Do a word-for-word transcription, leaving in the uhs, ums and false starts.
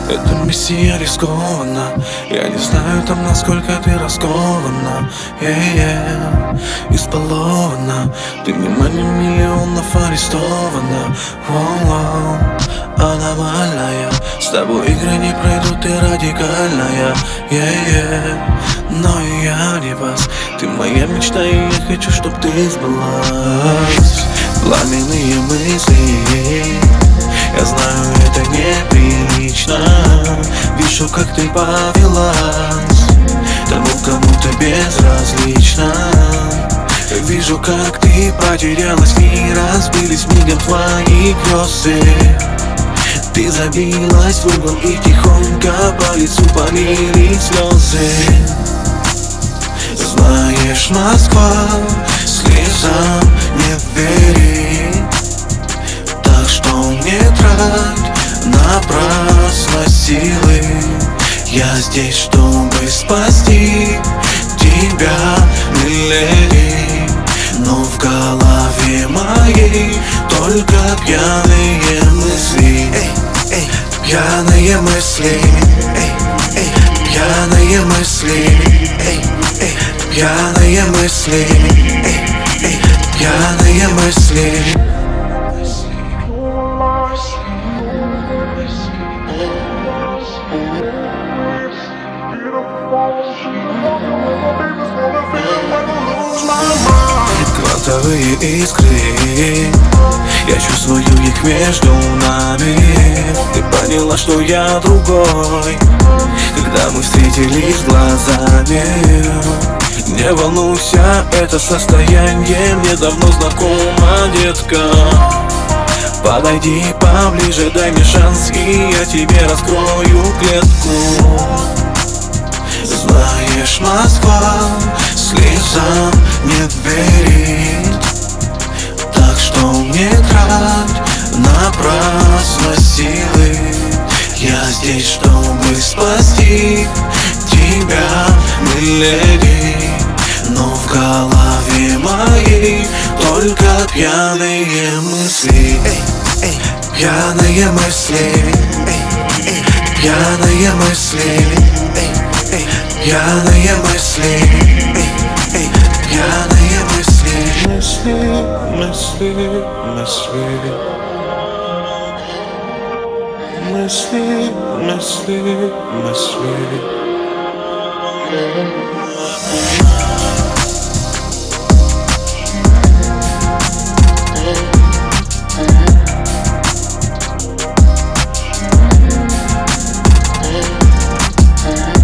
Эта миссия рискована. Я не знаю там, насколько ты раскована, yeah-yeah. Избалована, ты вниманием миллионов арестована. Воу-воу, аномальная. С тобой игры не пройдут, ты радикальная, yeah-yeah. Но и я не вас. Ты моя мечта, и я хочу, чтоб ты сбылась. Пламенные мысли, я знаю, это неприлично. Вижу, как ты повелась тому, кому ты безразлична. Вижу, как ты потерялась, и разбились мигом твои грезы. Ты забилась в угол, и тихонько по лицу полили слезы. Знаешь, Москва слезам не верит, так что не трать напрасно силы. Я здесь, чтобы спасти тебя, миледи. Но в голове моей только пьяные мысли. Эй, эй, пьяные мысли. Эй, эй, пьяные мысли. Эй, эй, пьяные мысли. Эй, эй, пьяные мысли. Квантовые искры, я чувствую их между нами. Ты поняла, что я другой, когда мы встретились глазами. Не волнуйся, это состояние мне давно знакомо, детка. Подойди поближе, дай мне шанс, и я тебе раскрою клетку. Знаешь, Москва слезам не верит, так что не трать напрасно силы. Я здесь, чтобы спасти тебя, миледи. Но в голове моей только пьяные мысли. Эй, эй, пьяные мысли. Эй, эй, пьяные мысли. Эй, эй, пьяные мысли. Эй, эй, пьяные мысли. Мысли, мысли, мысли. Мысли, мысли, мысли. Mm-hmm.